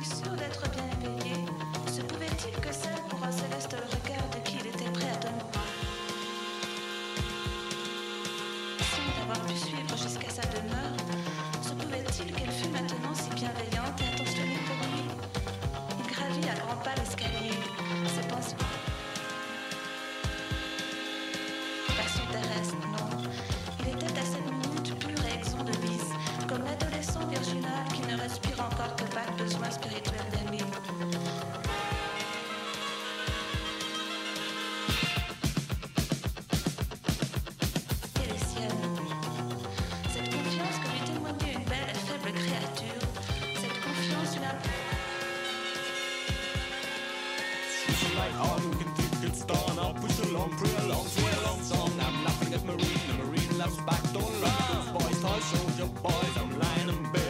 si sûr d'être bien éveillé, se pouvait-il que celle pour un céleste le regard de qui il était prêt à donner d'avoir pu suivre jusqu'à sa demeure, se pouvait-il qu'elle fût maintenant si bienveillante et attentionnée pour lui? Il gravit à grands pas l'escalier, ses pensées. Passion terrestre, non. Il était à cette minute pur et exempt de vice, comme l'adolescent virginal qui ne respire encore que vague besoin spirituel d'aimer. Et les siennes. Cette confiance que lui témoignait une belle et faible créature, cette confiance une She's like, oh, you can think it's done. I'll push along, pray along, sway along song. I'm laughing at Marine, the Marine laughs back. Don't love those boys, toy soldier boys. I'm lying in bed.